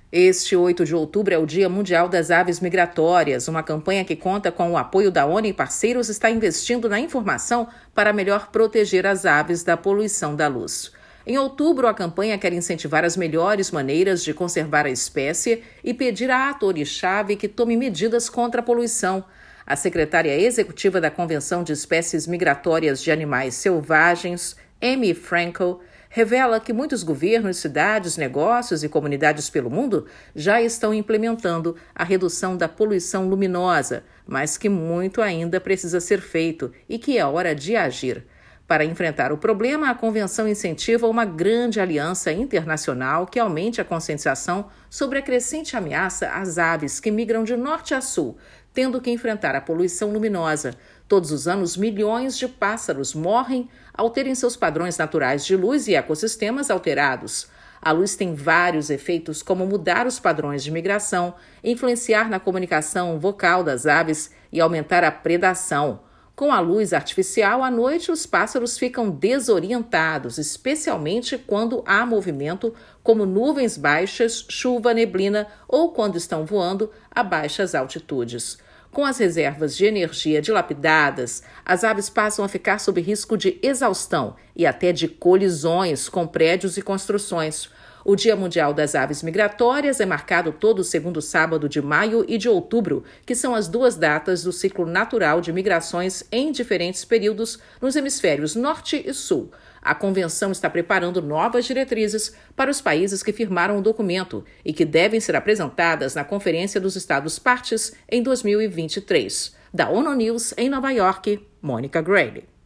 Este 8 de outubro é o Dia Mundial das Aves Migratórias. Uma campanha que conta com o apoio da ONU e parceiros está investindo na informação para melhor proteger as aves da poluição da luz. Em outubro, a campanha quer incentivar as melhores maneiras de conservar a espécie e pedir a atores-chave que tome medidas contra a poluição. A secretária executiva da Convenção de Espécies Migratórias de Animais Selvagens, Amy Frankel, revela que muitos governos, cidades, negócios e comunidades pelo mundo já estão implementando a redução da poluição luminosa, mas que muito ainda precisa ser feito e que é hora de agir. Para enfrentar o problema, a Convenção incentiva uma grande aliança internacional que aumente a conscientização sobre a crescente ameaça às aves que migram de norte a sul, tendo que enfrentar a poluição luminosa. Todos os anos, milhões de pássaros morrem ao terem seus padrões naturais de luz e ecossistemas alterados. A luz tem vários efeitos, como mudar os padrões de migração, influenciar na comunicação vocal das aves e aumentar a predação. Com a luz artificial, à noite os pássaros ficam desorientados, especialmente quando há movimento, como nuvens baixas, chuva, neblina ou quando estão voando a baixas altitudes. Com as reservas de energia dilapidadas, as aves passam a ficar sob risco de exaustão e até de colisões com prédios e construções. O Dia Mundial das Aves Migratórias é marcado todo o segundo sábado de maio e de outubro, que são as duas datas do ciclo natural de migrações em diferentes períodos nos hemisférios norte e sul. A convenção está preparando novas diretrizes para os países que firmaram o documento e que devem ser apresentadas na Conferência dos Estados-Partes em 2023. Da ONU News, em Nova York, Mônica Grayle.